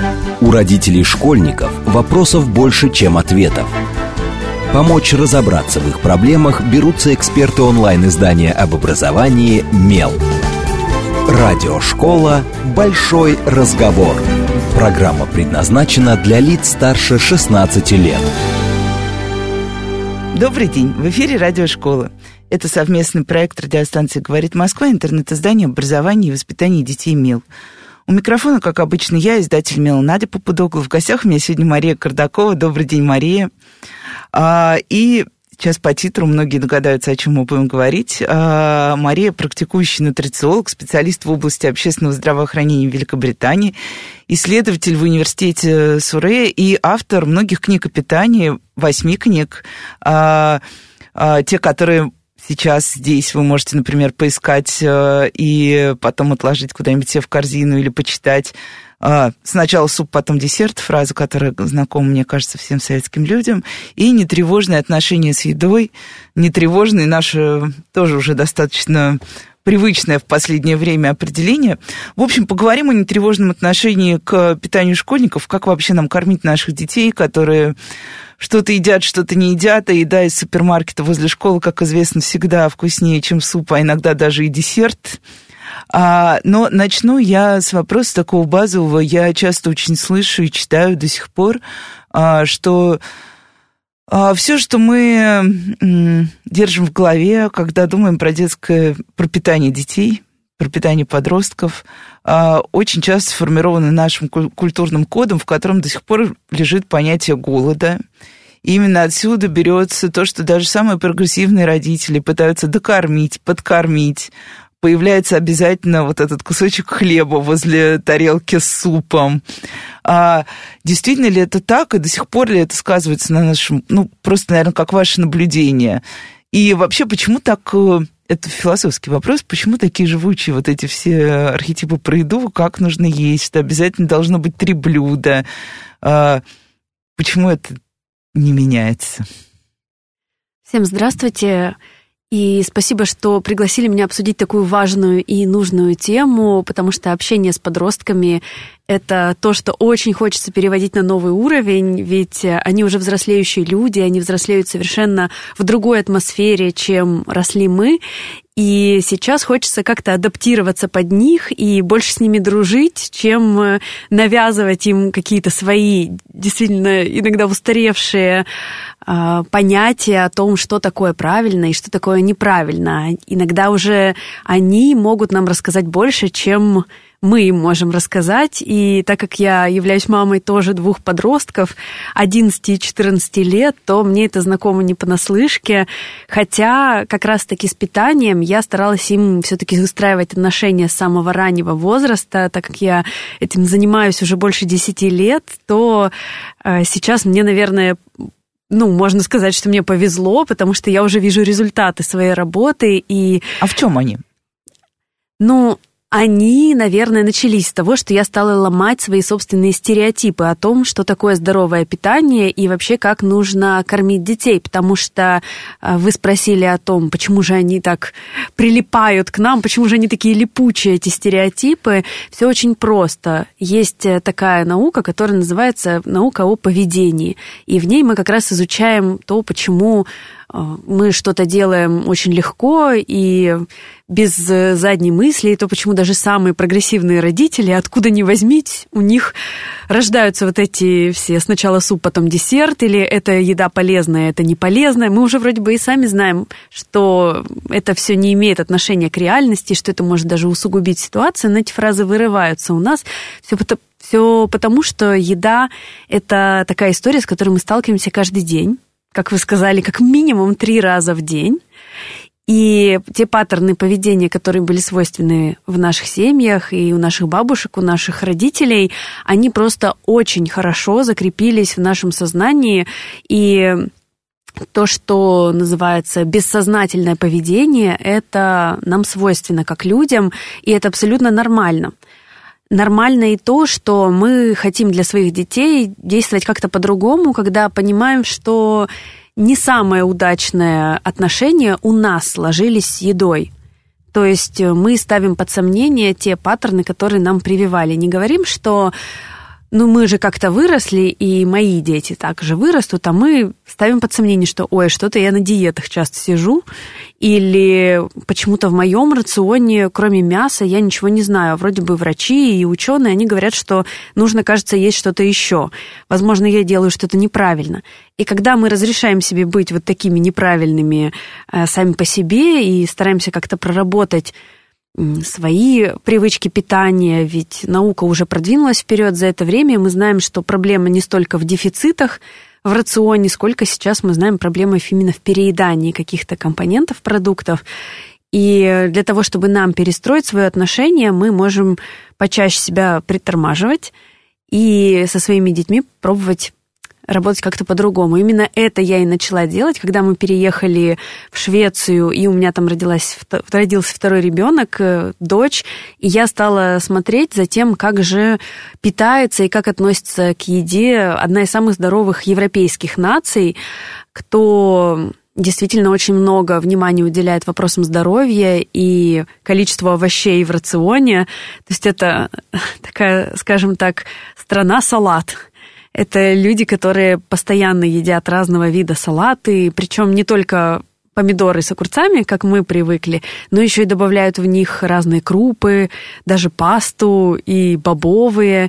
У родителей школьников вопросов больше, чем ответов. Помочь разобраться в их проблемах берутся эксперты онлайн-издания об образовании «Мел». Радиошкола «Большой разговор». Программа предназначена для лиц старше 16 лет. Добрый день, в эфире Радиошкола. Это совместный проект радиостанции «Говорит Москва», интернет-издание образования и воспитания детей «Мел». У микрофона, как обычно, я, издатель «Мел» Надя Попудогла. В гостях у меня сегодня Мария Кардакова. Добрый день, Мария. И сейчас по титру многие догадаются, о чем мы будем говорить. Мария – практикующий нутрициолог, специалист в области общественного здравоохранения в Великобритании, исследователь в университете Суррея и автор многих книг о питании, 8 книг. Те, которые сейчас здесь вы можете, например, поискать и потом отложить куда-нибудь себе в корзину или почитать. Сначала суп, потом десерт, фраза, которая знакома, мне кажется, всем советским людям. И нетревожные отношения с едой. Нетревожные наше тоже уже достаточно привычное в последнее время определение. В общем, поговорим о нетревожном отношении к питанию школьников, как вообще нам кормить наших детей, которые что-то едят, что-то не едят, а еда из супермаркета возле школы, как известно, всегда вкуснее, чем суп, а иногда даже и десерт. Но начну я с вопроса такого базового. Я часто очень слышу и читаю до сих пор, что все, что мы держим в голове, когда думаем про питание детей, про питание подростков, очень часто сформировано нашим культурным кодом, в котором до сих пор лежит понятие голода. И именно отсюда берется то, что даже самые прогрессивные родители пытаются докормить, подкормить. Появляется обязательно вот этот кусочек хлеба возле тарелки с супом. Действительно ли это так, и до сих пор ли это сказывается на нашем, просто, наверное, как ваше наблюдение? И вообще, почему так, это философский вопрос, почему такие живучие вот эти все архетипы про еду, как нужно есть, что обязательно должно быть 3 блюда? Почему это не меняется? Всем здравствуйте. И спасибо, что пригласили меня обсудить такую важную и нужную тему, потому что общение с подростками – это то, что очень хочется переводить на новый уровень, ведь они уже взрослеющие люди, они взрослеют совершенно в другой атмосфере, чем росли мы. И сейчас хочется как-то адаптироваться под них и больше с ними дружить, чем навязывать им какие-то свои, действительно, иногда устаревшие понятия о том, что такое правильно и что такое неправильно. Иногда уже они могут нам рассказать больше, чем мы им можем рассказать. И так как я являюсь мамой тоже 2 подростков, 11 и 14 лет, то мне это знакомо не понаслышке. Хотя как раз-таки с питанием я старалась им все-таки выстраивать отношения с самого раннего возраста. Так как я этим занимаюсь уже больше 10 лет, то сейчас мне, наверное, можно сказать, что мне повезло, потому что я уже вижу результаты своей работы. А в чем они? Они, наверное, начались с того, что я стала ломать свои собственные стереотипы о том, что такое здоровое питание и вообще как нужно кормить детей. Потому что вы спросили о том, почему же они так прилипают к нам, почему же они такие липучие, эти стереотипы. Все очень просто. Есть такая наука, которая называется наука о поведении. И в ней мы как раз изучаем то, почему мы что-то делаем очень легко и без задней мысли, и то, почему даже самые прогрессивные родители, откуда ни возьмись, у них рождаются вот эти все сначала суп, потом десерт, или это еда полезная, это не полезная. Мы уже вроде бы и сами знаем, что это все не имеет отношения к реальности, что это может даже усугубить ситуацию, но эти фразы вырываются у нас. Все потому, что еда – это такая история, с которой мы сталкиваемся каждый день. Как вы сказали, как минимум 3 раза в день. И те паттерны поведения, которые были свойственны в наших семьях и у наших бабушек, у наших родителей, они просто очень хорошо закрепились в нашем сознании. И то, что называется бессознательное поведение, это нам свойственно как людям, и это абсолютно нормально. Нормально и то, что мы хотим для своих детей действовать как-то по-другому, когда понимаем, что не самое удачное отношение у нас сложились с едой. То есть мы ставим под сомнение те паттерны, которые нам прививали. Не говорим, что мы же как-то выросли, и мои дети также вырастут, а мы ставим под сомнение, что, что-то я на диетах часто сижу, или почему-то в моем рационе, кроме мяса, я ничего не знаю. Вроде бы врачи и ученые, они говорят, что нужно, кажется, есть что-то еще. Возможно, я делаю что-то неправильно. И когда мы разрешаем себе быть вот такими неправильными сами по себе и стараемся как-то проработать свои привычки питания, ведь наука уже продвинулась вперед за это время, и мы знаем, что проблема не столько в дефицитах в рационе, сколько сейчас мы знаем проблема именно в переедании каких-то компонентов продуктов. И для того, чтобы нам перестроить свое отношение, мы можем почаще себя притормаживать и со своими детьми пробовать работать как-то по-другому. Именно это я и начала делать, когда мы переехали в Швецию, и у меня там родился второй ребенок, дочь, и я стала смотреть за тем, как же питается и как относится к еде одна из самых здоровых европейских наций, кто действительно очень много внимания уделяет вопросам здоровья и количеству овощей в рационе. То есть это такая, скажем так, страна-салат. Это люди, которые постоянно едят разного вида салаты, причем не только помидоры с огурцами, как мы привыкли, но еще и добавляют в них разные крупы, даже пасту и бобовые.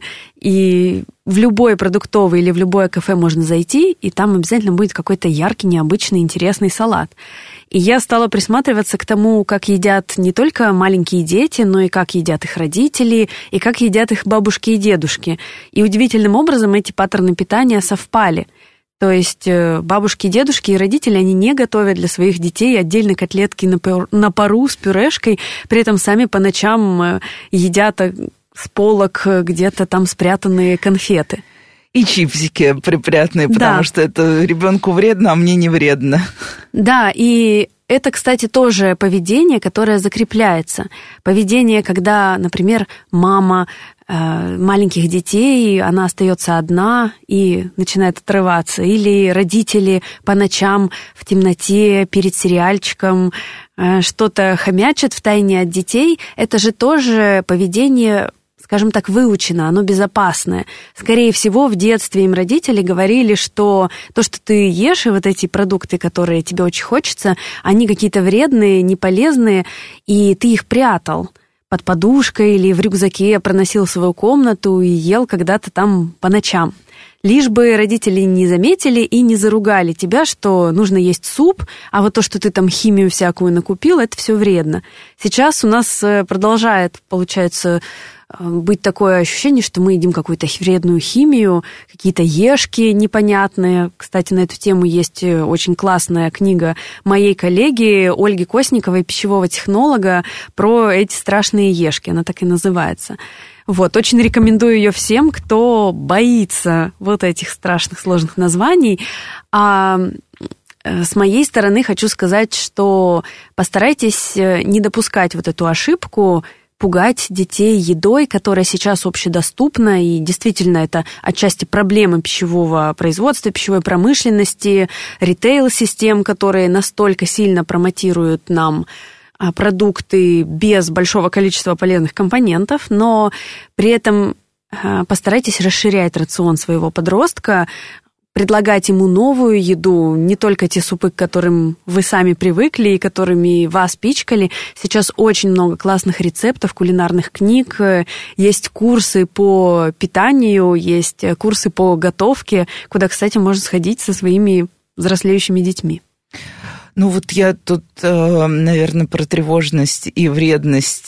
И в любой продуктовый или в любое кафе можно зайти, и там обязательно будет какой-то яркий, необычный, интересный салат. И я стала присматриваться к тому, как едят не только маленькие дети, но и как едят их родители, и как едят их бабушки и дедушки. И удивительным образом эти паттерны питания совпали. То есть бабушки, дедушки и родители, они не готовят для своих детей отдельно котлетки на пару с пюрешкой, при этом сами по ночам едят с полок где-то там спрятанные конфеты. И чипсики припрятанные, потому что это ребенку вредно, а мне не вредно. Да, и это, кстати, тоже поведение, которое закрепляется. Поведение, когда, например, мама маленьких детей, она остается одна и начинает отрываться. Или родители по ночам в темноте перед сериальчиком что-то хомячат втайне от детей. Это же тоже поведение, скажем так, выучено, оно безопасное. Скорее всего, в детстве им родители говорили, что то, что ты ешь, и вот эти продукты, которые тебе очень хочется, они какие-то вредные, неполезные, и ты их прятал под подушкой или в рюкзаке, проносил в свою комнату и ел когда-то там по ночам. Лишь бы родители не заметили и не заругали тебя, что нужно есть суп, а вот то, что ты там химию всякую накупил, это все вредно. Сейчас у нас продолжает, получается, быть такое ощущение, что мы едим какую-то вредную химию, какие-то ешки непонятные. Кстати, на эту тему есть очень классная книга моей коллеги Ольги Косниковой, пищевого технолога, про эти страшные ешки. Она так и называется. Вот, очень рекомендую ее всем, кто боится вот этих страшных сложных названий. А с моей стороны хочу сказать, что постарайтесь не допускать вот эту ошибку, пугать детей едой, которая сейчас общедоступна, и действительно это отчасти проблема пищевого производства, пищевой промышленности, ритейл-систем, которые настолько сильно промотируют нам продукты без большого количества полезных компонентов, но при этом постарайтесь расширять рацион своего подростка, предлагать ему новую еду, не только те супы, к которым вы сами привыкли и которыми вас пичкали. Сейчас очень много классных рецептов, кулинарных книг, есть курсы по питанию, есть курсы по готовке, куда, кстати, можно сходить со своими взрослеющими детьми. Ну вот я тут, наверное, про тревожность и вредность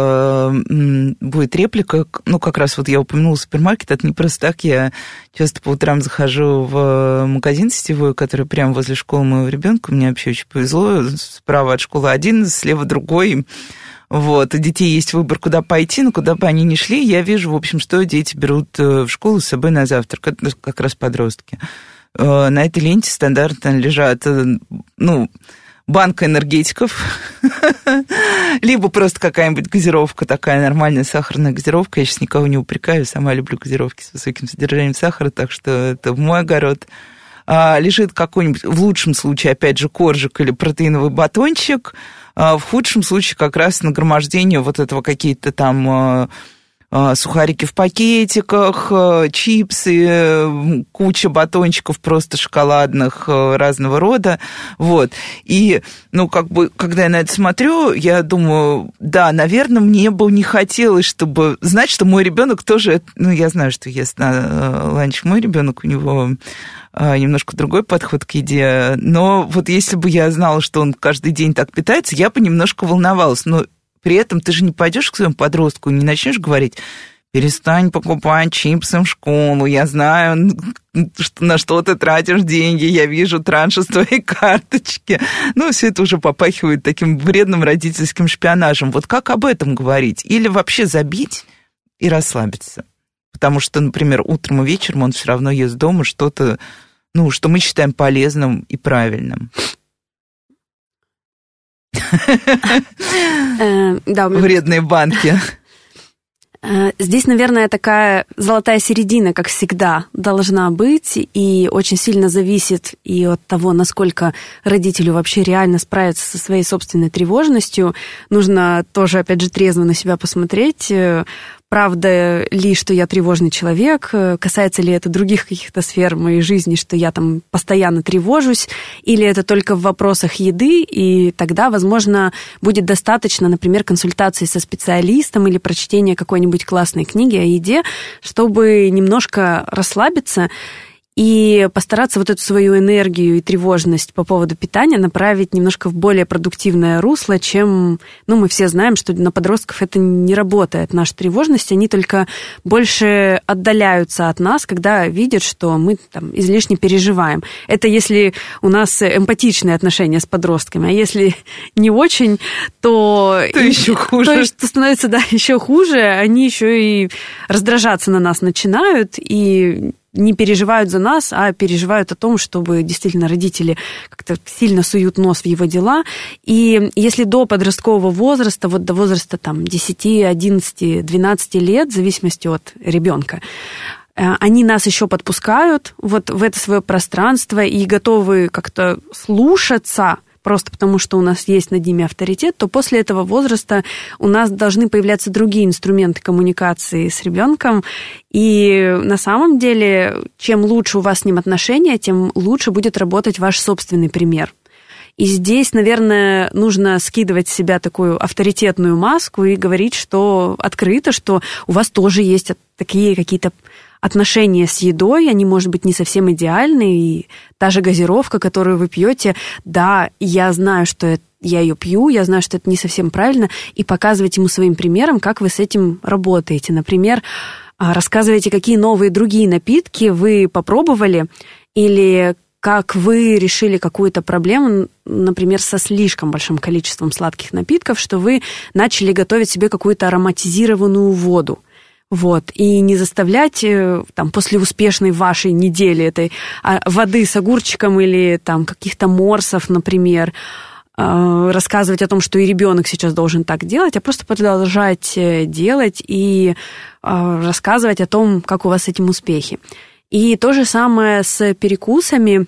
будет реплика. Ну как раз вот я упомянула супермаркет, это не просто так. Я часто по утрам захожу в магазин сетевой, который прямо возле школы моего ребенка. Мне вообще очень повезло. Справа от школы один, слева другой. Вот, у детей есть выбор, куда пойти, но куда бы они ни шли, я вижу, в общем, что дети берут в школу с собой на завтрак. Это как раз подростки. На этой ленте стандартно лежат, банка энергетиков, либо просто какая-нибудь газировка, такая нормальная сахарная газировка. Я сейчас никого не упрекаю, сама люблю газировки с высоким содержанием сахара, так что это в мой огород. Лежит какой-нибудь, в лучшем случае, опять же, коржик или протеиновый батончик, в худшем случае как раз нагромождение вот этого какие-то там сухарики в пакетиках, чипсы, куча батончиков просто шоколадных разного рода. Вот. И, когда я на это смотрю, я думаю, да, наверное, мне бы не хотелось, чтобы знать, что мой ребенок тоже, я знаю, что ест на ланч мой ребенок, у него немножко другой подход к еде, но вот если бы я знала, что он каждый день так питается, я бы немножко волновалась, но при этом ты же не пойдешь к своему подростку и не начнешь говорить: перестань покупать чипсы в школу, я знаю, на что ты тратишь деньги, я вижу транши с твоей карточки. Все это уже попахивает таким вредным родительским шпионажем. Вот как об этом говорить? Или вообще забить и расслабиться? Потому что, например, утром и вечером он все равно ест дома что-то, что мы считаем полезным и правильным. Вредные банки. Здесь, наверное, такая золотая середина, как всегда, должна быть, и очень сильно зависит и от того, насколько родителю вообще реально справиться со своей собственной тревожностью. Нужно тоже, опять же, трезво на себя посмотреть, правда ли, что я тревожный человек, касается ли это других каких-то сфер моей жизни, что я там постоянно тревожусь, или это только в вопросах еды, и тогда, возможно, будет достаточно, например, консультации со специалистом или прочтения какой-нибудь классной книги о еде, чтобы немножко расслабиться и постараться вот эту свою энергию и тревожность по поводу питания направить немножко в более продуктивное русло, чем, мы все знаем, что на подростков это не работает. Наша тревожность, они только больше отдаляются от нас, когда видят, что мы там излишне переживаем. Это если у нас эмпатичные отношения с подростками, а если не очень, то еще хуже. То становится, еще хуже, они еще и раздражаться на нас начинают, и не переживают за нас, а переживают о том, чтобы действительно родители как-то сильно суют нос в его дела. И если до подросткового возраста, до возраста 10, 11, 12 лет, в зависимости от ребенка, они нас еще подпускают вот в это свое пространство и готовы как-то слушаться, просто потому что у нас есть над ними авторитет, то после этого возраста у нас должны появляться другие инструменты коммуникации с ребенком. И на самом деле, чем лучше у вас с ним отношения, тем лучше будет работать ваш собственный пример. И здесь, наверное, нужно скидывать с себя такую авторитетную маску и говорить, что открыто, что у вас тоже есть такие какие-то отношения с едой, они, может быть, не совсем идеальны, и та же газировка, которую вы пьете, да, я знаю, что я ее пью, я знаю, что это не совсем правильно, и показывать ему своим примером, как вы с этим работаете. Например, рассказывайте, какие новые другие напитки вы попробовали, или как вы решили какую-то проблему, например, со слишком большим количеством сладких напитков, что вы начали готовить себе какую-то ароматизированную воду. И не заставлять после успешной вашей недели этой воды с огурчиком или каких-то морсов, например, рассказывать о том, что и ребенок сейчас должен так делать, а просто продолжать делать и рассказывать о том, как у вас с этим успехи. И то же самое с перекусами.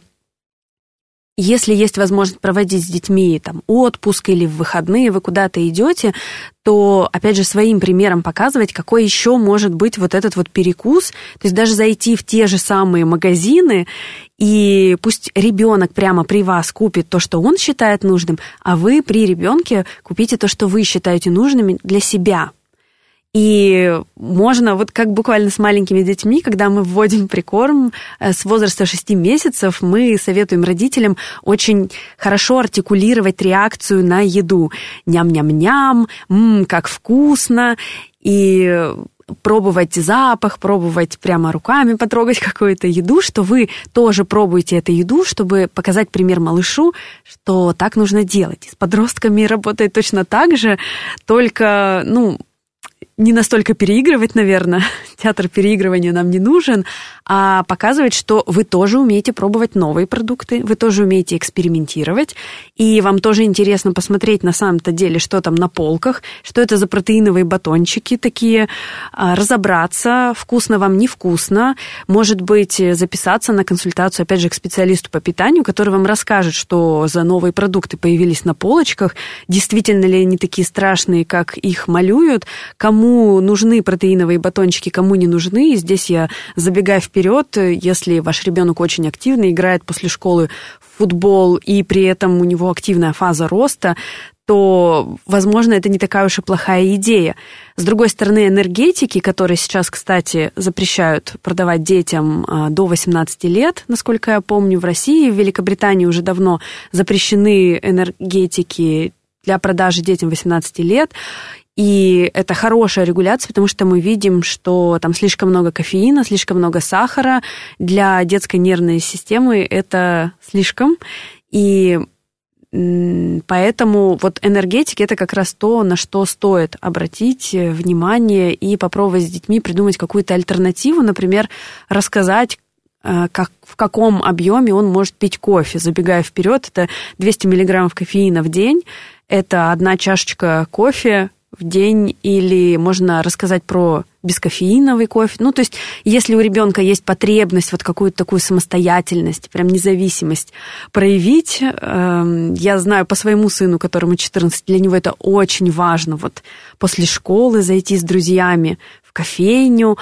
Если есть возможность проводить с детьми отпуск или в выходные вы куда-то идете, то, опять же, своим примером показывать, какой еще может быть вот этот вот перекус. То есть даже зайти в те же самые магазины, и пусть ребенок прямо при вас купит то, что он считает нужным, а вы при ребенке купите то, что вы считаете нужным для себя. И можно, как буквально с маленькими детьми, когда мы вводим прикорм с возраста 6 месяцев, мы советуем родителям очень хорошо артикулировать реакцию на еду. Ням-ням-ням, как вкусно, и пробовать запах, пробовать прямо руками потрогать какую-то еду, что вы тоже пробуете эту еду, чтобы показать пример малышу, что так нужно делать. С подростками работает точно так же, только, не настолько переигрывать, наверное, театр переигрывания нам не нужен, а показывать, что вы тоже умеете пробовать новые продукты, вы тоже умеете экспериментировать, и вам тоже интересно посмотреть на самом-то деле, что там на полках, что это за протеиновые батончики такие, разобраться, вкусно вам, невкусно, может быть, записаться на консультацию, опять же, к специалисту по питанию, который вам расскажет, что за новые продукты появились на полочках, действительно ли они такие страшные, как их малюют, кому кому нужны протеиновые батончики, кому не нужны. И здесь я забегаю вперед, если ваш ребенок очень активно играет после школы в футбол, и при этом у него активная фаза роста, то, возможно, это не такая уж и плохая идея. С другой стороны, энергетики, которые сейчас, кстати, запрещают продавать детям до 18 лет, насколько я помню, в России, в Великобритании уже давно запрещены энергетики для продажи детям 18 лет. И это хорошая регуляция, потому что мы видим, что там слишком много кофеина, слишком много сахара. Для детской нервной системы это слишком. И поэтому вот энергетики – это как раз то, на что стоит обратить внимание и попробовать с детьми придумать какую-то альтернативу, например, рассказать, в каком объеме он может пить кофе. Забегая вперед, это 200 миллиграммов кофеина в день, это 1 чашечка кофе в день, или можно рассказать про бескофеиновый кофе. Ну, то есть, если у ребенка есть потребность вот какую-то такую самостоятельность, прям независимость проявить, я знаю по своему сыну, которому 14, для него это очень важно, вот после школы зайти с друзьями в кофейню,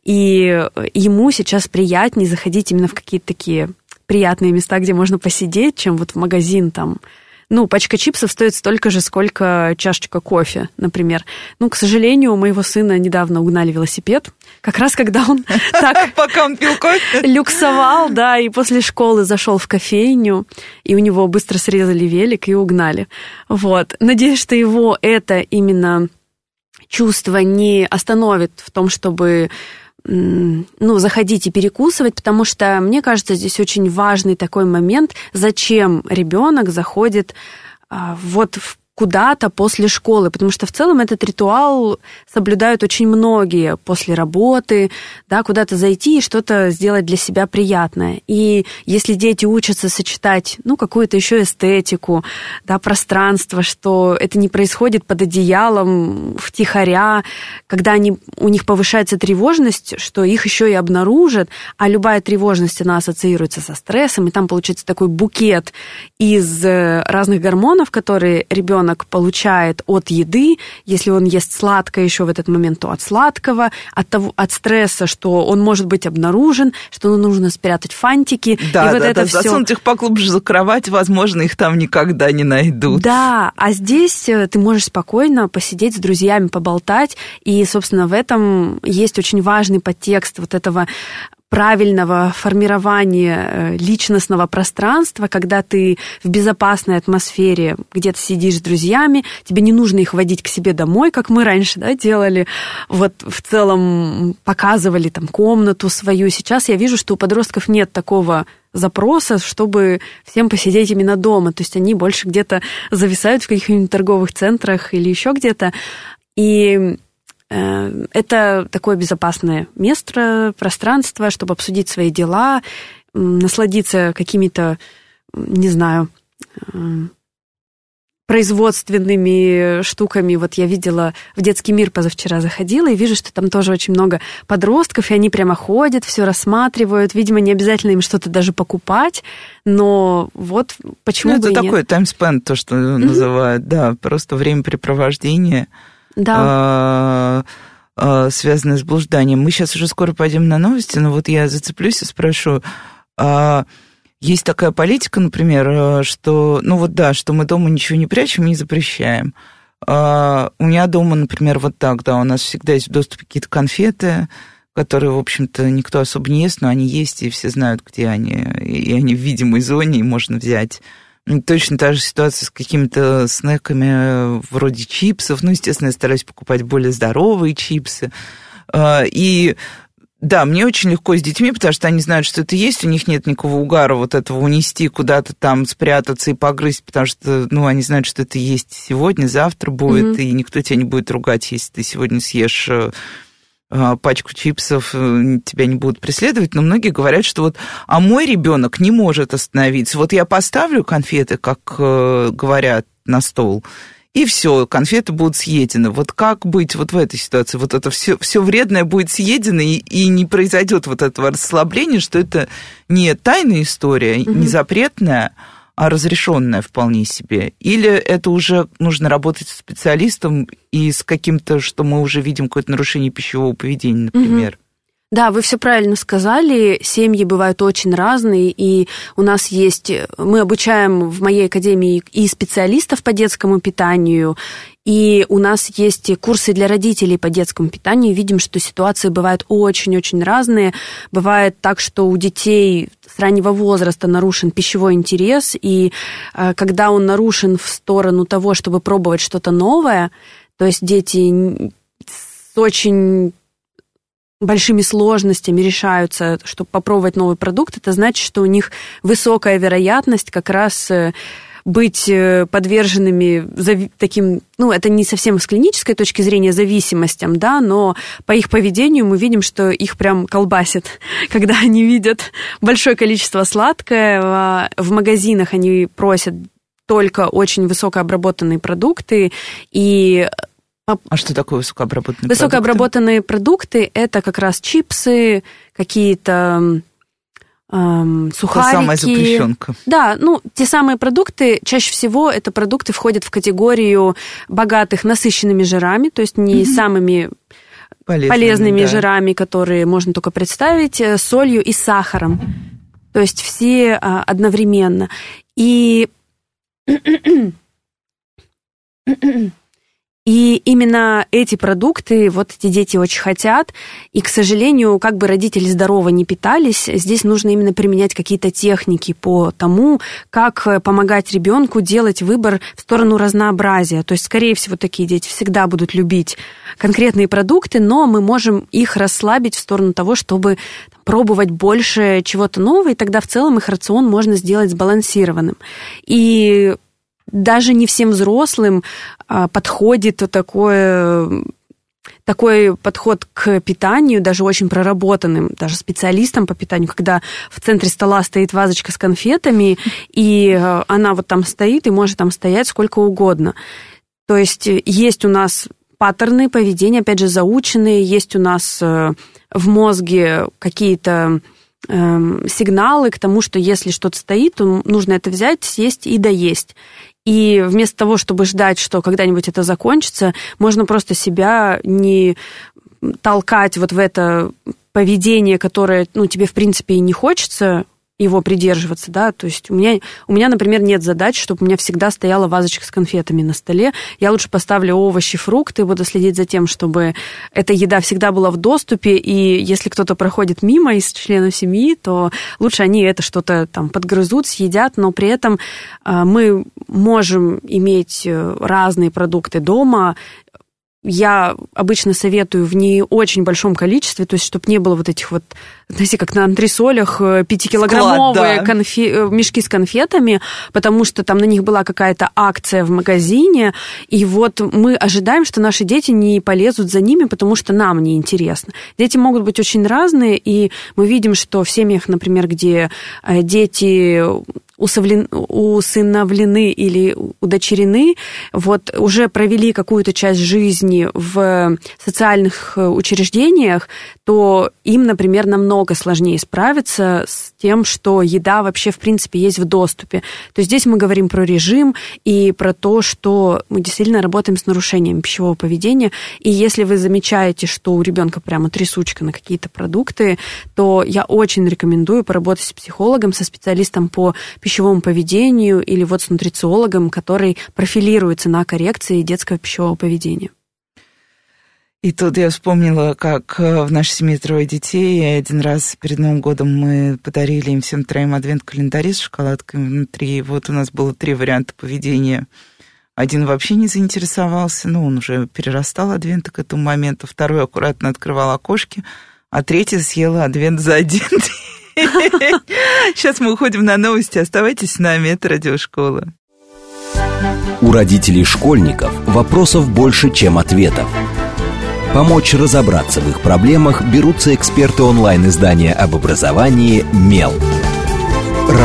и ему сейчас приятнее заходить именно в какие-то такие приятные места, где можно посидеть, чем вот в магазин там. Ну, пачка чипсов стоит столько же, сколько чашечка кофе, например. Ну, к сожалению, у моего сына недавно угнали велосипед. Как раз когда он так пока он пил кофе, люксовал, да, и после школы зашел в кофейню, и у него быстро срезали велик и угнали. Вот. Надеюсь, что его это именно чувство не остановит в том, чтобы заходить и перекусывать, потому что, мне кажется, здесь очень важный такой момент, зачем ребенок заходит вот куда-то после школы, потому что в целом этот ритуал соблюдают очень многие после работы, да, куда-то зайти и что-то сделать для себя приятное. И если дети учатся сочетать, какую-то еще эстетику, да, пространство, что это не происходит под одеялом, втихаря, когда у них повышается тревожность, что их еще и обнаружат, а любая тревожность, она ассоциируется со стрессом, и там получается такой букет из разных гормонов, которые ребенок получает от еды. Если он ест сладкое еще в этот момент, то от сладкого, от стресса, что он может быть обнаружен, что нужно спрятать фантики. Да, и вот это все... засунуть их поглубже за кровать, возможно, их там никогда не найдут. Да, а здесь ты можешь спокойно посидеть с друзьями, поболтать, и, собственно, в этом есть очень важный подтекст вот этого правильного формирования личностного пространства, когда ты в безопасной атмосфере где-то сидишь с друзьями, тебе не нужно их водить к себе домой, как мы раньше, да, делали, вот в целом показывали там комнату свою. Сейчас я вижу, что у подростков нет такого запроса, чтобы всем посидеть именно дома, то есть они больше где-то зависают в каких-нибудь торговых центрах или еще где-то, и это такое безопасное место, пространство, чтобы обсудить свои дела, насладиться какими-то, не знаю, производственными штуками. Вот я видела, в детский мир позавчера заходила, и вижу, что там тоже очень много подростков, и они прямо ходят, все рассматривают. Видимо, не обязательно им что-то даже покупать, но вот почему бы и нет. Это такой таймспенд, то, что называют, да, просто времяпрепровождение. Да. Связанное с блужданием. Мы сейчас уже скоро пойдем на новости, но вот я зацеплюсь и спрошу. Есть такая политика, например, что, что мы дома ничего не прячем и не запрещаем. У меня дома, например, вот так, да, у нас всегда есть в доступе какие-то конфеты, которые, в общем-то, никто особо не ест, но они есть, и все знают, где они, и они в видимой зоне, и можно взять. Точно та же ситуация с какими-то снеками вроде чипсов. Естественно, я стараюсь покупать более здоровые чипсы. И да, мне очень легко с детьми, потому что они знают, что это есть, у них нет никакого угара вот этого унести куда-то там, спрятаться и погрызть, потому что, они знают, что это есть сегодня, завтра будет, и никто тебя не будет ругать, если ты сегодня съешь пачку чипсов, тебя не будут преследовать, но многие говорят, что а мой ребенок не может остановиться. Вот я поставлю конфеты, как говорят, на стол, и все, конфеты будут съедены. Вот как быть вот в этой ситуации? Вот это все вредное будет съедено, и не произойдет вот этого расслабления, что это не тайная история, не запретная, а разрешенное вполне себе? Или это уже нужно работать с специалистом и с каким-то, что мы уже видим, какое-то нарушение пищевого поведения, например? Да, вы все правильно сказали, семьи бывают очень разные, и у нас есть, мы обучаем в моей академии и специалистов по детскому питанию, и у нас есть курсы для родителей по детскому питанию, видим, что ситуации бывают очень-очень разные. Бывает так, что у детей с раннего возраста нарушен пищевой интерес, и когда он нарушен в сторону того, чтобы пробовать что-то новое, то есть дети с очень большими сложностями решаются, чтобы попробовать новый продукт, это значит, что у них высокая вероятность как раз быть подверженными таким, это не совсем с клинической точки зрения зависимостям, да, но по их поведению мы видим, что их прям колбасит, когда они видят большое количество сладкого, в магазинах они просят только очень высокообработанные продукты, и А что такое высокообработанные продукты? Высокообработанные продукты – это как раз чипсы, какие-то сухарики. Та самая запрещенка. Да, те самые продукты, чаще всего это продукты входят в категорию богатых насыщенными жирами, то есть не самыми полезными жирами, которые можно только представить, солью и сахаром. То есть все одновременно. И именно эти продукты эти дети очень хотят, и, к сожалению, как бы родители здорово не питались, здесь нужно именно применять какие-то техники по тому, как помогать ребенку делать выбор в сторону разнообразия. То есть, скорее всего, такие дети всегда будут любить конкретные продукты, но мы можем их расслабить в сторону того, чтобы пробовать больше чего-то нового, и тогда в целом их рацион можно сделать сбалансированным. И даже не всем взрослым подходит такой подход к питанию, даже очень проработанным, даже специалистам по питанию, когда в центре стола стоит вазочка с конфетами, и она там стоит, и может там стоять сколько угодно. То есть есть у нас паттерны поведения, опять же, заученные, есть у нас в мозге какие-то сигналы к тому, что если что-то стоит, то нужно это взять, съесть и доесть. И вместо того, чтобы ждать, что когда-нибудь это закончится, можно просто себя не толкать в это поведение, которое, тебе, в принципе, и не хочется его придерживаться, да, то есть у меня, например, нет задачи, чтобы у меня всегда стояла вазочка с конфетами на столе. Я лучше поставлю овощи, фрукты, буду следить за тем, чтобы эта еда всегда была в доступе, и если кто-то проходит мимо из членов семьи, то лучше они это что-то там подгрызут, съедят, но при этом мы можем иметь разные продукты дома. Я обычно советую в не очень большом количестве, то есть чтобы не было этих знаете, как на антресолях 5-килограммовые мешки с конфетами, потому что там на них была какая-то акция в магазине, и мы ожидаем, что наши дети не полезут за ними, потому что нам неинтересно. Дети могут быть очень разные, и мы видим, что в семьях, например, где дети усыновлены или удочерены, уже провели какую-то часть жизни в социальных учреждениях, то им, например, намного сложнее справиться с тем, что еда вообще, в принципе, есть в доступе. То есть здесь мы говорим про режим и про то, что мы действительно работаем с нарушением пищевого поведения. И если вы замечаете, что у ребенка прямо трясучка на какие-то продукты, то я очень рекомендую поработать с психологом, со специалистом по пищевому поведению или с нутрициологом, который профилируется на коррекции детского пищевого поведения. И тут я вспомнила, как в нашей семье 3 детей, и один раз перед Новым годом мы подарили им всем 3 адвент-календари с шоколадкой внутри. У нас было 3 варианта поведения. Один вообще не заинтересовался, он уже перерастал адвент к этому моменту. 2 аккуратно открывал окошки, а 3 съела адвент за один день. Сейчас мы уходим на новости. Оставайтесь с нами, это Радиошкола. У родителей школьников вопросов больше, чем ответов. Помочь разобраться в их проблемах берутся эксперты онлайн-издания об образовании «Мел».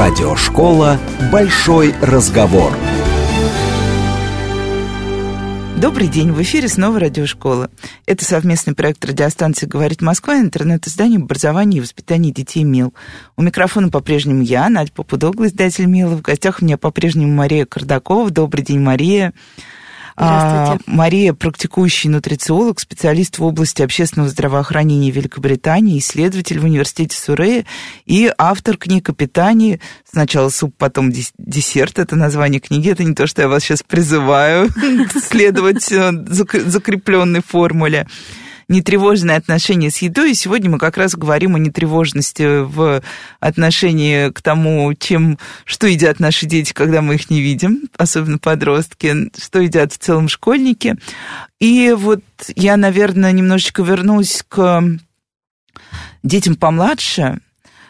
Радиошкола «Большой разговор». Добрый день, в эфире снова радиошкола. Это совместный проект радиостанции «Говорит Москва» и интернет-издание «Образование и воспитание детей МИЛ». У микрофона по-прежнему я, Надя Попудогла, издатель МИЛа. В гостях у меня по-прежнему Мария Кардакова. Добрый день, Мария. Здравствуйте. Мария – практикующий нутрициолог, специалист в области общественного здравоохранения Великобритании, исследователь в университете Суррея и автор книг о питании. Сначала суп, потом десерт. Это название книги. Это не то, что я вас сейчас призываю следовать закрепленной формуле. Нетревожные отношения с едой. И сегодня мы как раз говорим о нетревожности в отношении к тому, что едят наши дети, когда мы их не видим, особенно подростки, что едят в целом школьники. И вот я, наверное, немножечко вернусь к детям помладше.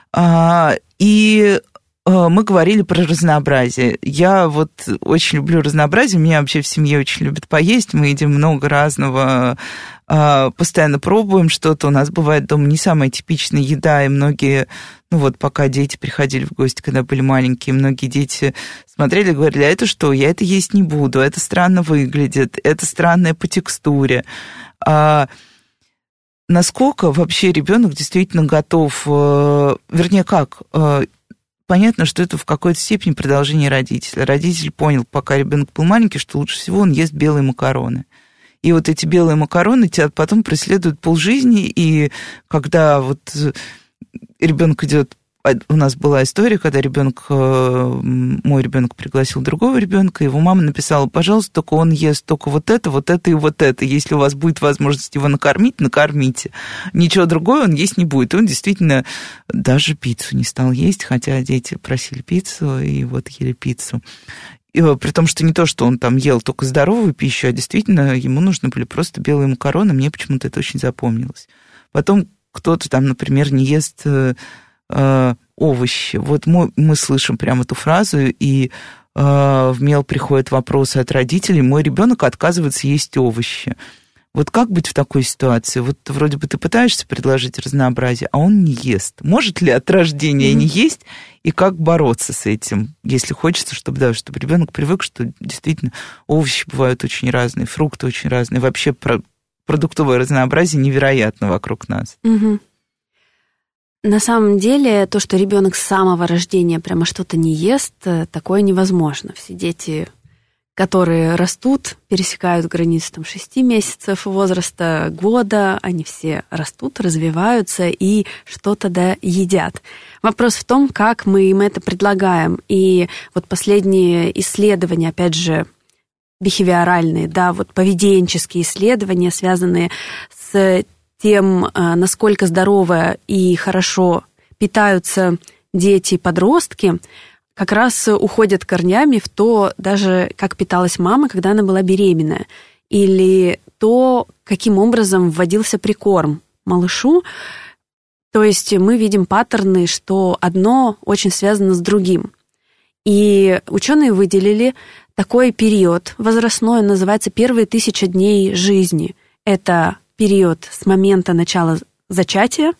И мы говорили про разнообразие. Я вот очень люблю разнообразие. Меня вообще в семье очень любят поесть. Мы едим много разного, постоянно пробуем что-то. У нас бывает дома не самая типичная еда, и многие, пока дети приходили в гости, когда были маленькие, многие дети смотрели и говорили: а это что? Я это есть не буду, это странно выглядит, это странное по текстуре. Насколько вообще ребенок действительно готов, понятно, что это в какой-то степени продолжение родителя. Родитель понял, пока ребенок был маленький, что лучше всего он ест белые макароны. И вот эти белые макароны тебя потом преследуют полжизни, и когда ребенок идет... У нас была история, когда мой ребенок пригласил другого ребенка, его мама написала: пожалуйста, только он ест только вот это и вот это. Если у вас будет возможность его накормить, накормите. Ничего другого он есть не будет. И он действительно даже пиццу не стал есть, хотя дети просили пиццу, и вот ели пиццу. И при том, что не то, что он там ел только здоровую пищу, а действительно ему нужны были просто белые макароны. Мне почему-то это очень запомнилось. Потом кто-то там, например, не ест овощи. Вот мы слышим прямо эту фразу, и в МЕЛ приходят вопросы от родителей: мой ребенок отказывается есть овощи. Вот как быть в такой ситуации? Вот вроде бы ты пытаешься предложить разнообразие, а он не ест. Может ли от рождения не есть? И как бороться с этим, если хочется, чтобы ребенок привык, что действительно овощи бывают очень разные, фрукты очень разные, вообще продуктовое разнообразие невероятно вокруг нас. На самом деле, то, что ребенок с самого рождения прямо что-то не ест, такое невозможно. Все дети, которые растут, пересекают границу 6 месяцев возраста, года, они все растут, развиваются и что-то едят. Вопрос в том, как мы им это предлагаем. И вот последние исследования, опять же, бихевиоральные, поведенческие исследования, связанные с тем, насколько здорово и хорошо питаются дети и подростки, как раз уходят корнями в то, даже как питалась мама, когда она была беременная, или то, каким образом вводился прикорм малышу. То есть мы видим паттерны, что одно очень связано с другим. И ученые выделили такой период возрастной, он называется первые 1000 дней жизни. Это период с момента начала зачатия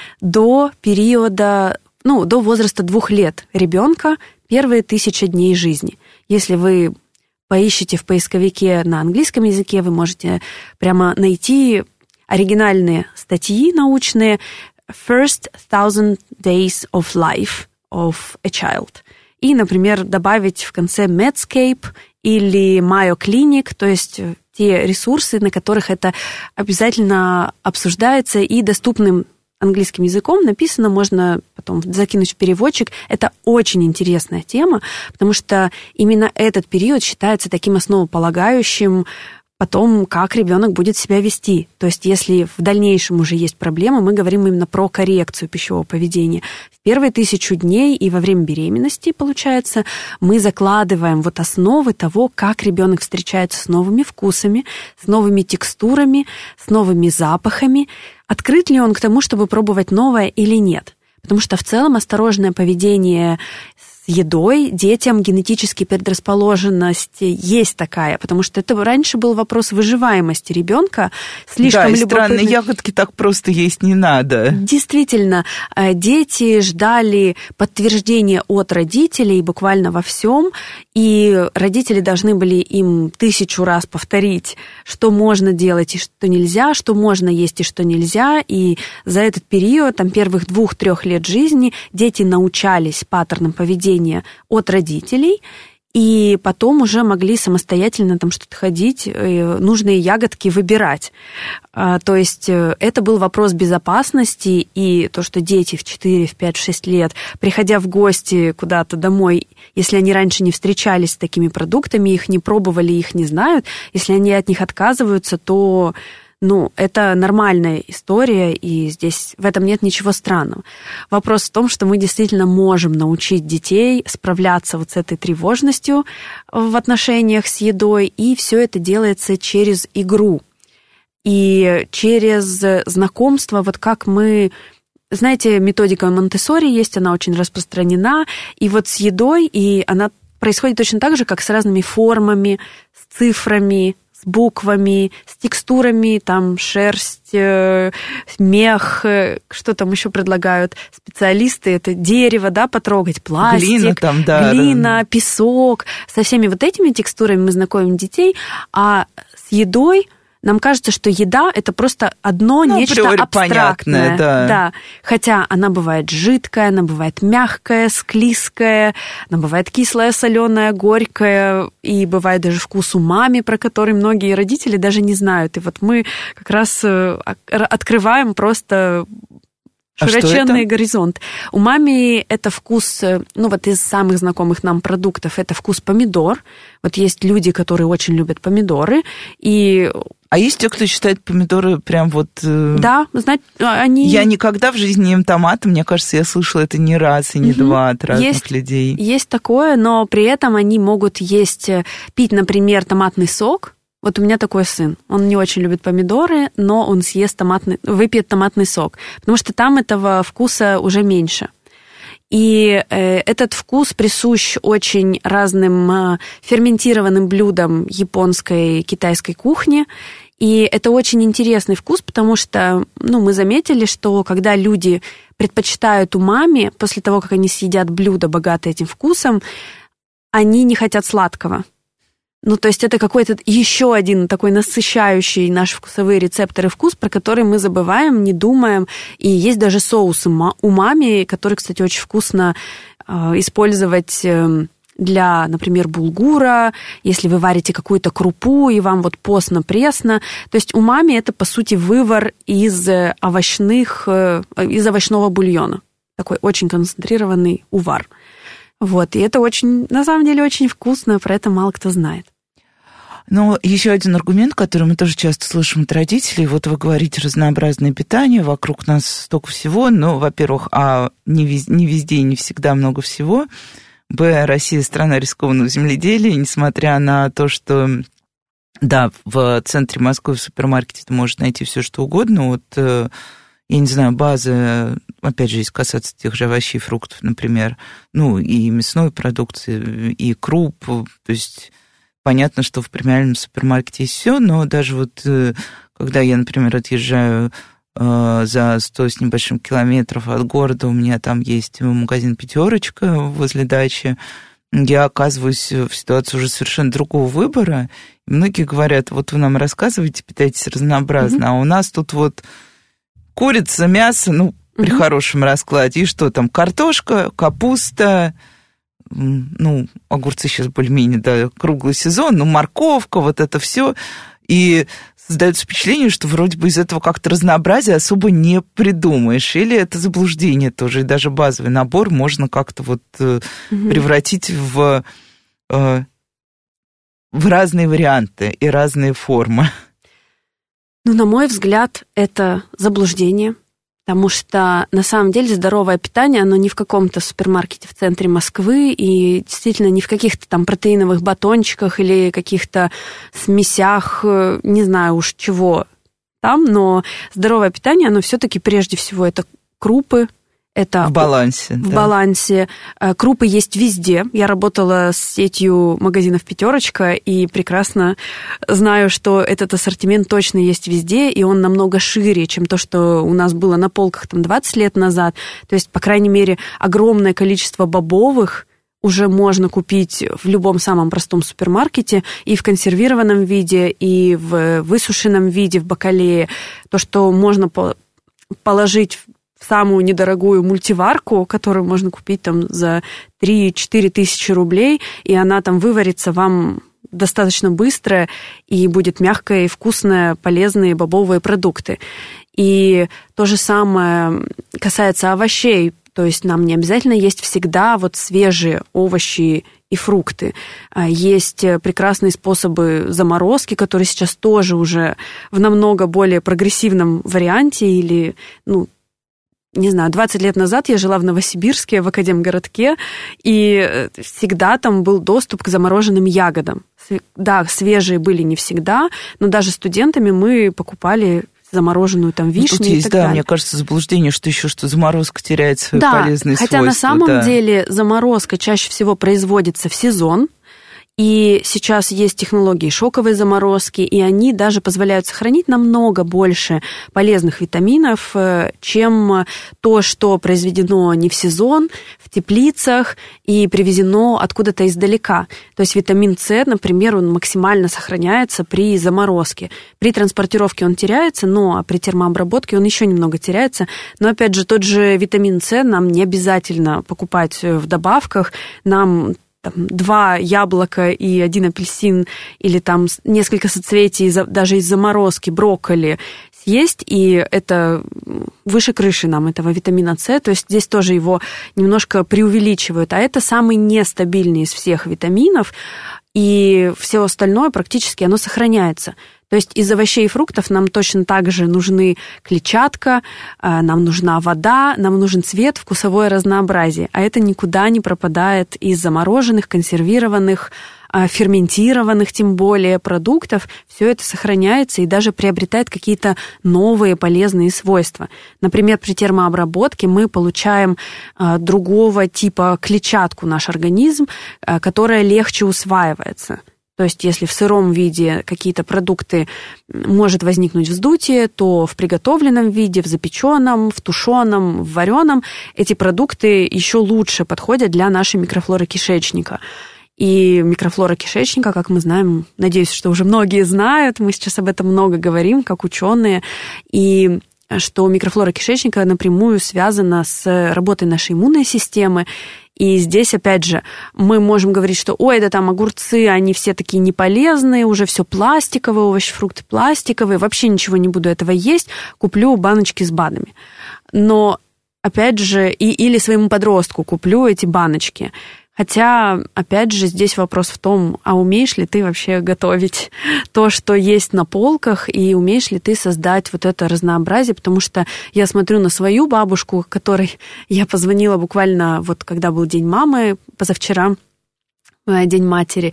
до периода, до возраста 2 лет ребенка, первые 1000 дней жизни. Если вы поищете в поисковике на английском языке, вы можете прямо найти оригинальные статьи научные «First 1000 days of life of a child». И, например, добавить в конце Medscape или Mayo Clinic, то есть те ресурсы, на которых это обязательно обсуждается и доступным английским языком написано, можно потом закинуть в переводчик. Это очень интересная тема, потому что именно этот период считается таким основополагающим потом, как ребенок будет себя вести. То есть если в дальнейшем уже есть проблемы, мы говорим именно про коррекцию пищевого поведения. В первые 1000 дней и во время беременности, получается, мы закладываем основы того, как ребенок встречается с новыми вкусами, с новыми текстурами, с новыми запахами, открыт ли он к тому, чтобы пробовать новое или нет. Потому что в целом осторожное поведение с едой детям генетически предрасположенность есть такая, потому что это раньше был вопрос выживаемости ребенка. Слишком странные ягодки так просто есть не надо. Действительно, дети ждали подтверждения от родителей буквально во всем, и родители должны были им 1000 раз повторить, что можно делать и что нельзя, что можно есть и что нельзя, и за этот период, там, первых 2-3 лет жизни дети научались паттернам поведения от родителей, и потом уже могли самостоятельно там что-то ходить, нужные ягодки выбирать. То есть это был вопрос безопасности, и то, что дети в 4, в 5, в 6 лет, приходя в гости куда-то домой, если они раньше не встречались с такими продуктами, их не пробовали, их не знают, если они от них отказываются, то... это нормальная история, и здесь в этом нет ничего странного. Вопрос в том, что мы действительно можем научить детей справляться вот с этой тревожностью в отношениях с едой, и все это делается через игру. И через знакомство, вот как мы... Знаете, методика Монтессори есть, она очень распространена, и вот с едой, и она происходит точно так же, как с разными формами, с цифрами, с буквами, с текстурами, там шерсть, мех, что там еще предлагают специалисты, это дерево, да, потрогать, пластик, глина, песок. Со всеми вот этими текстурами мы знакомим детей, а с едой нам кажется, что еда – это просто одно нечто абстрактное. Да. Хотя она бывает жидкая, она бывает мягкая, склизкая, она бывает кислая, соленая, горькая, и бывает даже вкус умами, про который многие родители даже не знают. И вот мы как раз открываем просто... широченный горизонт. Умами это вкус, из самых знакомых нам продуктов, это вкус помидор. Вот есть люди, которые очень любят помидоры, и... А есть те, кто считает помидоры прям вот... Да, знаете, они... Я никогда в жизни не ем томаты, мне кажется, я слышала это не раз и не два от разных людей. Есть такое, но при этом они могут пить, например, томатный сок. Вот у меня такой сын, он не очень любит помидоры, но он выпьет томатный сок, потому что там этого вкуса уже меньше. И этот вкус присущ очень разным ферментированным блюдам японской, китайской кухни. И это очень интересный вкус, потому что мы заметили, что когда люди предпочитают умами, после того, как они съедят блюдо, богатое этим вкусом, они не хотят сладкого. То есть это какой-то еще один такой насыщающий наши вкусовые рецепторы вкус, про который мы забываем, не думаем. И есть даже соус умами, который, кстати, очень вкусно использовать для, например, булгура, если вы варите какую-то крупу, и вам вот постно-пресно. То есть умами – это, по сути, вывар из овощного бульона. Такой очень концентрированный увар. Вот, и это на самом деле, очень вкусно, про это мало кто знает. Но еще один аргумент, который мы тоже часто слышим от родителей, вот вы говорите разнообразное питание, вокруг нас столько всего, во-первых, не везде и не всегда много всего, Россия страна рискованного земледелия, несмотря на то, что, да, в центре Москвы в супермаркете ты можешь найти все что угодно, я не знаю, база, опять же, если касаться тех же овощей и фруктов, например, и мясной продукции, и круп, то есть понятно, что в премиальном супермаркете есть все, но даже когда я, например, отъезжаю за 100 с небольшим километров от города, у меня там есть магазин «Пятерочка» возле дачи, я оказываюсь в ситуации уже совершенно другого выбора, и многие говорят, вот вы нам рассказываете, питаетесь разнообразно, а у нас тут курица, мясо, при хорошем раскладе. И что там? Картошка, капуста, огурцы сейчас более-менее, да, круглый сезон, морковка, вот это все. И создается впечатление, что вроде бы из этого как-то разнообразия особо не придумаешь. Или это заблуждение тоже. И даже базовый набор можно как-то превратить в разные варианты и разные формы. На мой взгляд, это заблуждение, потому что на самом деле здоровое питание, оно не в каком-то супермаркете в центре Москвы и действительно не в каких-то там протеиновых батончиках или каких-то смесях, не знаю уж чего там, но здоровое питание, оно все-таки прежде всего это крупы, Это в балансе. В балансе. Крупы есть везде. Я работала с сетью магазинов «Пятерочка» и прекрасно знаю, что этот ассортимент точно есть везде, и он намного шире, чем то, что у нас было на полках там 20 лет назад. То есть, по крайней мере, огромное количество бобовых уже можно купить в любом самом простом супермаркете, и в консервированном виде, и в высушенном виде, в бакалее. То, что можно положить в самую недорогую мультиварку, которую можно купить там за 3-4 тысячи рублей, и она там выварится вам достаточно быстро, и будет мягкая и вкусная, полезные бобовые продукты. И то же самое касается овощей. То есть нам не обязательно есть всегда вот свежие овощи и фрукты. Есть прекрасные способы заморозки, которые сейчас тоже уже в намного более прогрессивном варианте. Или, не знаю, 20 лет назад я жила в Новосибирске, в Академгородке, и всегда там был доступ к замороженным ягодам. Да, свежие были не всегда, но даже студентами мы покупали замороженную там вишню. Тут есть, да, мне кажется, заблуждение, что еще что заморозка теряет свои полезные свойства. Хотя на самом деле заморозка чаще всего производится в сезон, и сейчас есть технологии шоковой заморозки, и они даже позволяют сохранить намного больше полезных витаминов, чем то, что произведено не в сезон, в теплицах и привезено откуда-то издалека. То есть витамин С, например, он максимально сохраняется при заморозке. При транспортировке он теряется, но при термообработке он еще немного теряется. Но, опять же, тот же витамин С нам не обязательно покупать в добавках. Нам 2 яблока и 1 апельсин или там несколько соцветий даже из заморозки, брокколи съесть, и это выше крыши нам этого витамина С, то есть здесь тоже его немножко преувеличивают, а это самый нестабильный из всех витаминов, и все остальное практически оно сохраняется. То есть из овощей и фруктов нам точно так же нужны клетчатка, нам нужна вода, нам нужен цвет, вкусовое разнообразие. А это никуда не пропадает из замороженных, консервированных, ферментированных, тем более, продуктов. Все это сохраняется и даже приобретает какие-то новые полезные свойства. Например, при термообработке мы получаем другого типа клетчатку в наш организм, которая легче усваивается. То есть, если в сыром виде какие-то продукты может возникнуть вздутие, то в приготовленном виде, в запеченном, в тушеном, в вареном эти продукты еще лучше подходят для нашей микрофлоры кишечника. И микрофлора кишечника, как мы знаем, надеюсь, что уже многие знают, мы сейчас об этом много говорим, как ученые, и что микрофлора кишечника напрямую связана с работой нашей иммунной системы. И здесь, опять же, мы можем говорить, что ой, да там огурцы, они все такие неполезные, уже все пластиковые, овощи, фрукты пластиковые, вообще ничего не буду этого есть, куплю баночки с БАДами. Но, опять же, или своему подростку куплю эти баночки. Хотя, опять же, здесь вопрос в том, а умеешь ли ты вообще готовить то, что есть на полках, и умеешь ли ты создать вот это разнообразие, потому что я смотрю на свою бабушку, которой я позвонила буквально вот когда был День мамы, позавчера, День матери,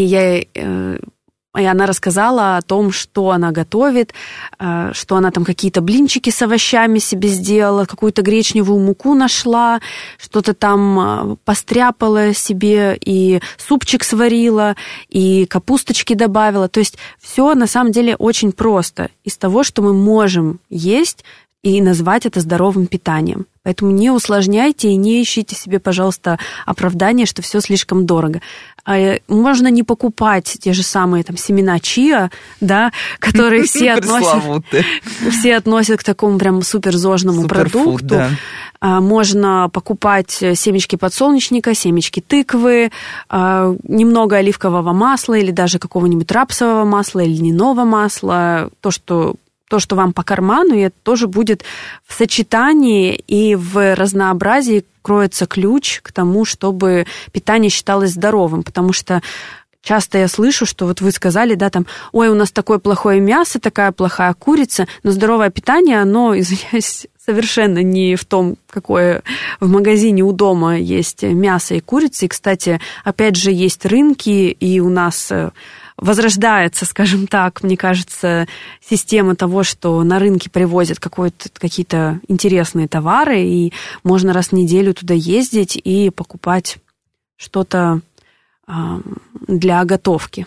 и она рассказала о том, что она готовит, что она там какие-то блинчики с овощами себе сделала, какую-то гречневую муку нашла, что-то там постряпала себе, и супчик сварила, и капусточки добавила. То есть все на самом деле очень просто из того, что мы можем есть, и назвать это здоровым питанием. Поэтому не усложняйте и не ищите себе, пожалуйста, оправдания, что все слишком дорого. Можно не покупать те же самые там семена чиа, да, которые все относят к такому прям суперзожному продукту. Да. Можно покупать семечки подсолнечника, семечки тыквы, немного оливкового масла или даже какого-нибудь рапсового масла или льняного масла, то, что вам по карману, и это тоже будет в сочетании и в разнообразии кроется ключ к тому, чтобы питание считалось здоровым, потому что часто я слышу, что вот вы сказали, да, там, ой, у нас такое плохое мясо, такая плохая курица, но здоровое питание, оно, извиняюсь, совершенно не в том, какое в магазине у дома есть мясо и курица. И, кстати, опять же, есть рынки, и у нас возрождается, скажем так, мне кажется, система того, что на рынке привозят какие-то интересные товары, и можно раз в неделю туда ездить и покупать что-то для готовки.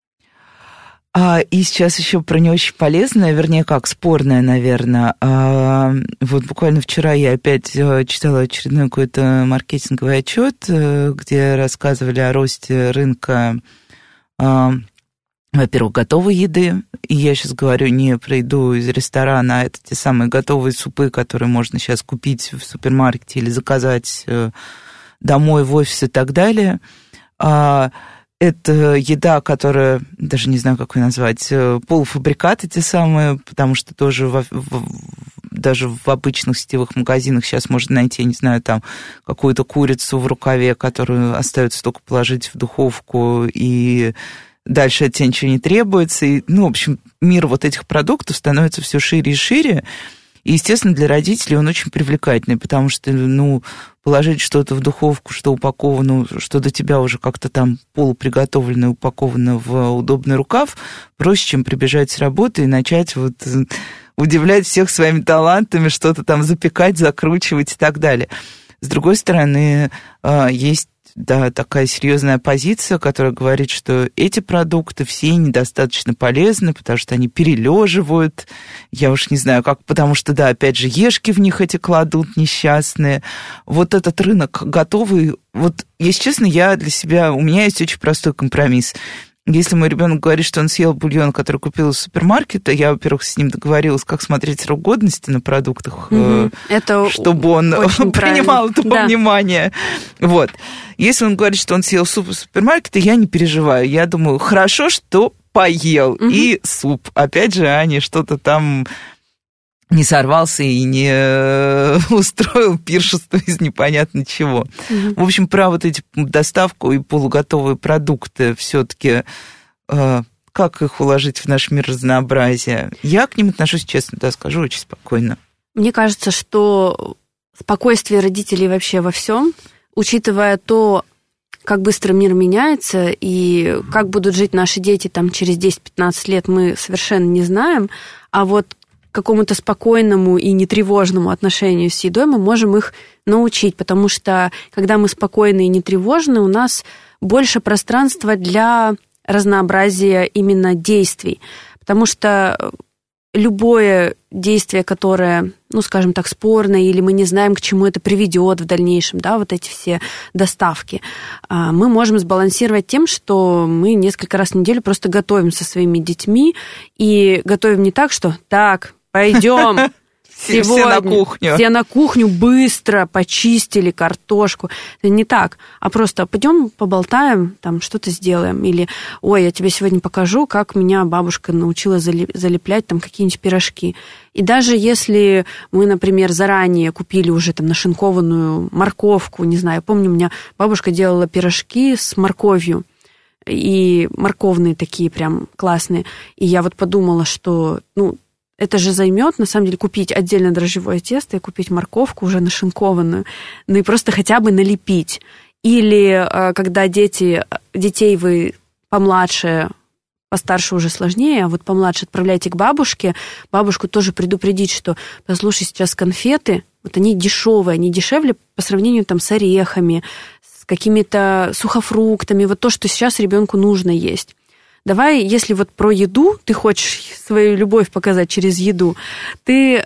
И сейчас еще про не очень полезное, вернее, как спорное, наверное. Вот буквально вчера я опять читала очередной какой-то маркетинговый отчет, где рассказывали о росте рынка, во-первых, готовой еды. И я сейчас говорю не про еду из ресторана, а это те самые готовые супы, которые можно сейчас купить в супермаркете или заказать домой, в офис и так далее. Это еда, которая, даже не знаю, как ее назвать, полуфабрикаты те самые, потому что тоже даже в обычных сетевых магазинах сейчас можно найти, я не знаю, там какую-то курицу в рукаве, которую остается только положить в духовку, и дальше от тебя ничего не требуется. И, в общем, мир вот этих продуктов становится все шире и шире. И, естественно, для родителей он очень привлекательный, потому что, положить что-то в духовку, что упаковано, что до тебя уже как-то там полуприготовлено, упаковано в удобный рукав, проще, чем прибежать с работы и начать удивлять всех своими талантами, что-то там запекать, закручивать и так далее. С другой стороны, есть такая серьезная позиция, которая говорит, что эти продукты все недостаточно полезны, потому что они перележивают, я уж не знаю как, потому что, опять же, ешки в них эти кладут несчастные. Вот этот рынок готовый, если честно, у меня есть очень простой компромисс. Если мой ребенок говорит, что он съел бульон, который купил из супермаркета, я, во-первых, с ним договорилась, как смотреть срок годности на продуктах, чтобы он принимал это во внимание. Вот. Если он говорит, что он съел суп из супермаркета, я не переживаю. Я думаю, хорошо, что поел. И суп. Опять же, а не что-то там не сорвался и не устроил пиршество из непонятно чего. В общем, про эти доставку и полуготовые продукты все-таки, как их уложить в наш мир разнообразия? Я к ним отношусь, честно, скажу, очень спокойно. Мне кажется, что спокойствие родителей вообще во всем, учитывая то, как быстро мир меняется и как будут жить наши дети там через 10-15 лет, мы совершенно не знаем, а вот какому-то спокойному и нетревожному отношению с едой мы можем их научить, потому что, когда мы спокойны и нетревожны, у нас больше пространства для разнообразия именно действий, потому что любое действие, которое, скажем так, спорное, или мы не знаем, к чему это приведет в дальнейшем, вот эти все доставки, мы можем сбалансировать тем, что мы несколько раз в неделю просто готовим со своими детьми, и готовим не так, что «так, пойдем». Сегодня все на кухню. Все на кухню быстро почистили картошку. Это не так. А просто пойдем поболтаем, там что-то сделаем. Или, ой, я тебе сегодня покажу, как меня бабушка научила залеплять там какие-нибудь пирожки. И даже если мы, например, заранее купили уже там нашинкованную морковку, не знаю, я помню, у меня бабушка делала пирожки с морковью. И морковные такие прям классные. И я подумала, что, это же займет, на самом деле, купить отдельно дрожжевое тесто и купить морковку уже нашинкованную, и просто хотя бы налепить. Или когда детей вы помладше, постарше уже сложнее, а помладше отправляйте к бабушке, бабушку тоже предупредить, что, послушай, сейчас конфеты, они дешевые, они дешевле по сравнению там с орехами, с какими-то сухофруктами, то, что сейчас ребенку нужно есть. Давай, если про еду, ты хочешь свою любовь показать через еду, ты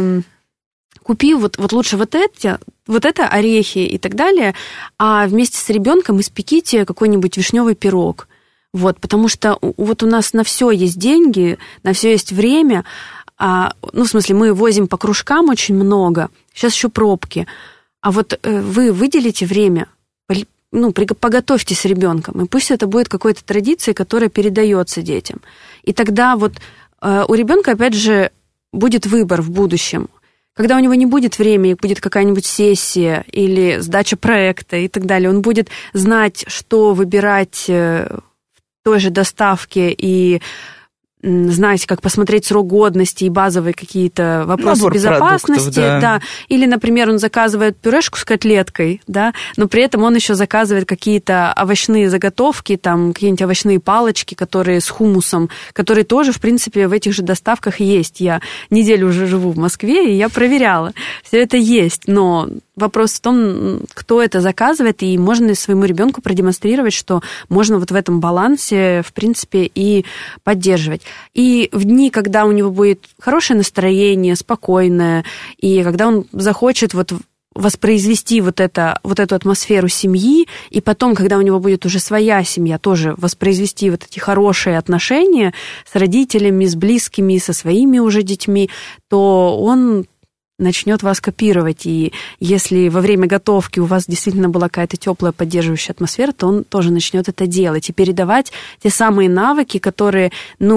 купи лучше это орехи и так далее, а вместе с ребенком испеките какой-нибудь вишневый пирог. Потому что у нас на все есть деньги, на все есть время. В смысле, мы возим по кружкам очень много, сейчас еще пробки. А вы выделите время, поготовьте с ребенком, и пусть это будет какой-то традицией, которая передается детям. И тогда у ребенка, опять же, будет выбор в будущем. Когда у него не будет времени, будет какая-нибудь сессия или сдача проекта и так далее, он будет знать, что выбирать в той же доставке и знать, как посмотреть срок годности и базовые какие-то вопросы набор безопасности. продуктов, да. Или, например, он заказывает пюрешку с котлеткой, да, но при этом он еще заказывает какие-то овощные заготовки, там, какие-нибудь овощные палочки, которые с хумусом, которые тоже, в принципе, в этих же доставках есть. Я неделю уже живу в Москве, и я проверяла. Все это есть, но вопрос в том, кто это заказывает, и можно ли своему ребенку продемонстрировать, что можно вот в этом балансе, в принципе, и поддерживать. И в дни, когда у него будет хорошее настроение, спокойное, и когда он захочет вот воспроизвести вот эту атмосферу семьи, и потом, когда у него будет уже своя семья, тоже воспроизвести вот эти хорошие отношения с родителями, с близкими, со своими уже детьми, то он начнет вас копировать. И если во время готовки у вас действительно была какая-то теплая поддерживающая атмосфера, то он тоже начнет это делать и передавать те самые навыки, которые,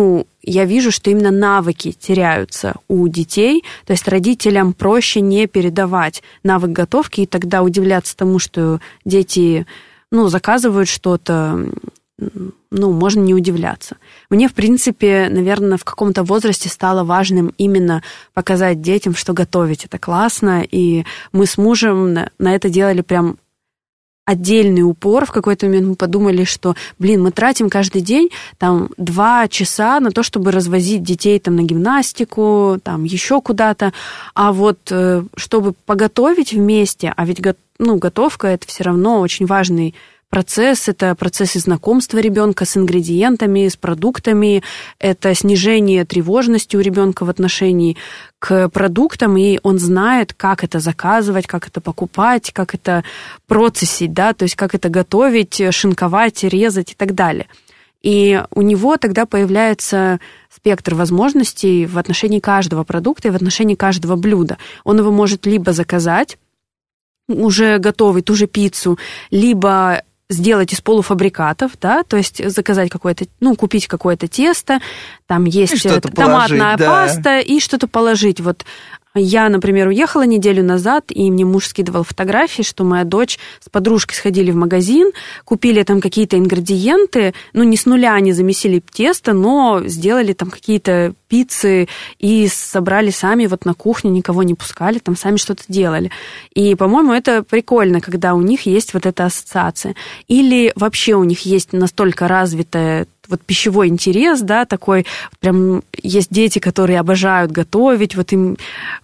я вижу, что именно навыки теряются у детей, то есть родителям проще не передавать навык готовки, и тогда удивляться тому, что дети, заказывают что-то, можно не удивляться. Мне, в принципе, наверное, в каком-то возрасте стало важным именно показать детям, что готовить это классно, и мы с мужем на это делали прям отдельный упор. В какой-то момент мы подумали, что, мы тратим каждый день 2 часа на то, чтобы развозить детей на гимнастику, еще куда-то, а вот чтобы поготовить вместе, а ведь готовка – это все равно очень важный процесс, это процесс знакомства ребенка с ингредиентами, с продуктами, это снижение тревожности у ребенка в отношении к продуктам, и он знает, как это заказывать, как это покупать, как это процессить, то есть как это готовить, шинковать, резать и так далее. И у него тогда появляется спектр возможностей в отношении каждого продукта и в отношении каждого блюда. Он его может либо заказать, уже готовый, ту же пиццу, либо сделать из полуфабрикатов, то есть заказать какое-то, купить какое-то тесто, там есть томатная паста и что-то положить. Вот я, например, уехала неделю назад, и мне муж скидывал фотографии, что моя дочь с подружкой сходили в магазин, купили там какие-то ингредиенты, не с нуля они замесили тесто, но сделали там какие-то пиццы и собрали сами на кухне, никого не пускали, там сами что-то делали. И, по-моему, это прикольно, когда у них есть вот эта ассоциация. Или вообще у них есть настолько развитая пищевой интерес, такой, прям есть дети, которые обожают готовить, им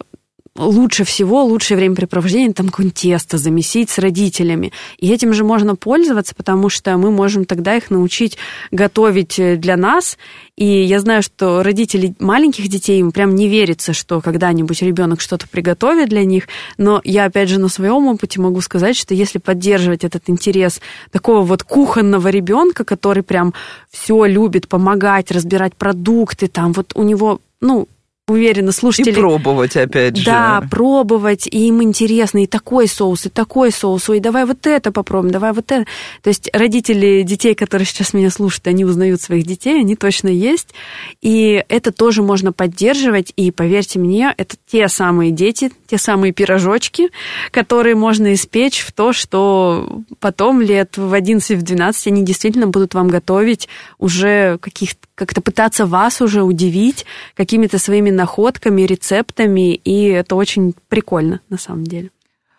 лучше всего, лучшее времяпрепровождение, какое-нибудь тесто замесить с родителями. И этим же можно пользоваться, потому что мы можем тогда их научить готовить для нас. И я знаю, что родители маленьких детей, им прям не верится, что когда-нибудь ребенок что-то приготовит для них. Но я, опять же, на своем опыте могу сказать, что если поддерживать этот интерес такого кухонного ребенка, который прям все любит, помогать, разбирать продукты, у него, уверена, слушатели... И пробовать, опять же. Да, пробовать, и им интересно, и такой соус, ой, давай вот это попробуем, давай вот это. То есть родители детей, которые сейчас меня слушают, они узнают своих детей, они точно есть, и это тоже можно поддерживать, и, поверьте мне, это те самые дети, те самые пирожочки, которые можно испечь в то, что потом лет в 11-12 они действительно будут вам готовить уже как-то пытаться вас уже удивить какими-то своими находками, рецептами, и это очень прикольно, на самом деле.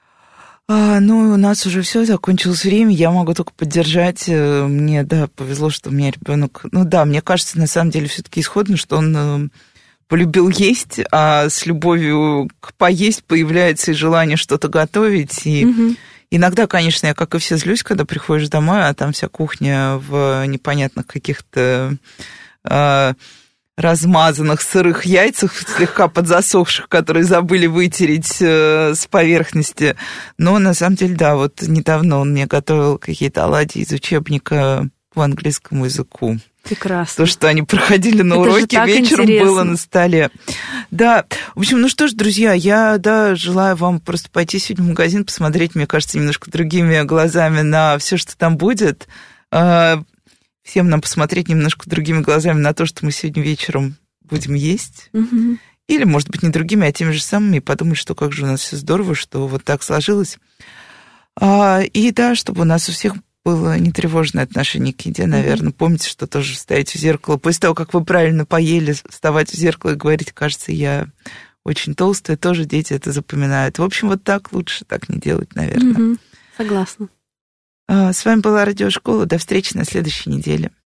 У нас уже все, закончилось время, я могу только поддержать. Мне, повезло, что у меня ребенок. Мне кажется, на самом деле, все-таки исходно, что он полюбил есть, а с любовью к поесть появляется и желание что-то готовить. И иногда, конечно, я, как и все, злюсь, когда приходишь домой, а там вся кухня в непонятных каких-то размазанных сырых яйцах, слегка подзасохших, которые забыли вытереть с поверхности. Но на самом деле, недавно он мне готовил какие-то оладьи из учебника по английскому языку. Прекрасно. То, что они проходили на уроке, вечером интересно. Было на столе. Да, в общем, что ж, друзья, я, желаю вам просто пойти сегодня в магазин, посмотреть, мне кажется, немножко другими глазами на все, что там будет. Всем нам посмотреть немножко другими глазами на то, что мы сегодня вечером будем есть. Угу. Или, может быть, не другими, а теми же самыми, и подумать, что как же у нас все здорово, что вот так сложилось. И чтобы у нас у всех было нетревожное отношение к еде, наверное. Помните, что тоже стоять у зеркала. После того, как вы правильно поели, вставать в зеркало и говорить, кажется, я очень толстая, тоже дети это запоминают. В общем, вот так лучше так не делать, наверное. Согласна. С вами была Радиошкола. До встречи на следующей неделе.